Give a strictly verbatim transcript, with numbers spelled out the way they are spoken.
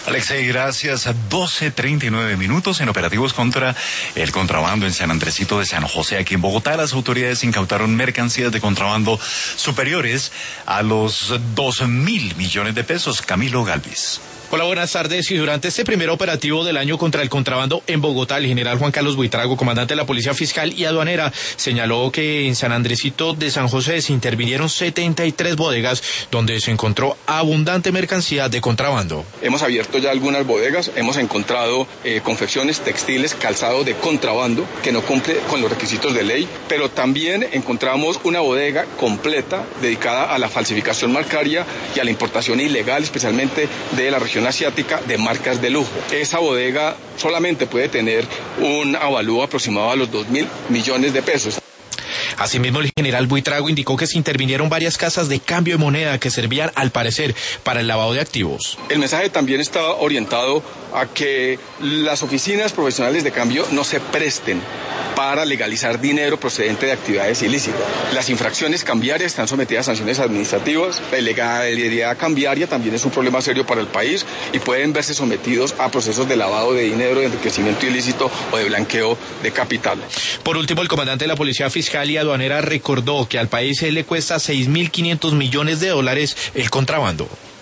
Alexei, gracias. doce treinta y nueve minutos en operativos contra el contrabando en San Andresito de San José. Aquí en Bogotá, las autoridades incautaron mercancías de contrabando superiores a los dos mil millones de pesos. Camilo Galvis. Hola, buenas tardes. Y durante este primer operativo del año contra el contrabando en Bogotá, el general Juan Carlos Buitrago, comandante de la Policía Fiscal y Aduanera, señaló que en San Andresito de San José se intervinieron setenta y tres bodegas donde se encontró abundante mercancía de contrabando. Hemos abierto ya algunas bodegas, hemos encontrado eh, confecciones, textiles, calzado de contrabando que no cumple con los requisitos de ley, pero también encontramos una bodega completa dedicada a la falsificación marcaria y a la importación ilegal, especialmente de la región asiática, de marcas de lujo. Esa bodega solamente puede tener un avalúo aproximado a los dos mil millones de pesos. Asimismo, el general Buitrago indicó que se intervinieron varias casas de cambio de moneda que servían, al parecer, para el lavado de activos. El mensaje también está orientado a que las oficinas profesionales de cambio no se presten para legalizar dinero procedente de actividades ilícitas. Las infracciones cambiarias están sometidas a sanciones administrativas. La ilegalidad cambiaria también es un problema serio para el país y pueden verse sometidos a procesos de lavado de dinero, de enriquecimiento ilícito o de blanqueo de capital. Por último, el comandante de la Policía Fiscal y Aduanera recordó que al país le cuesta seis mil quinientos millones de dólares el contrabando.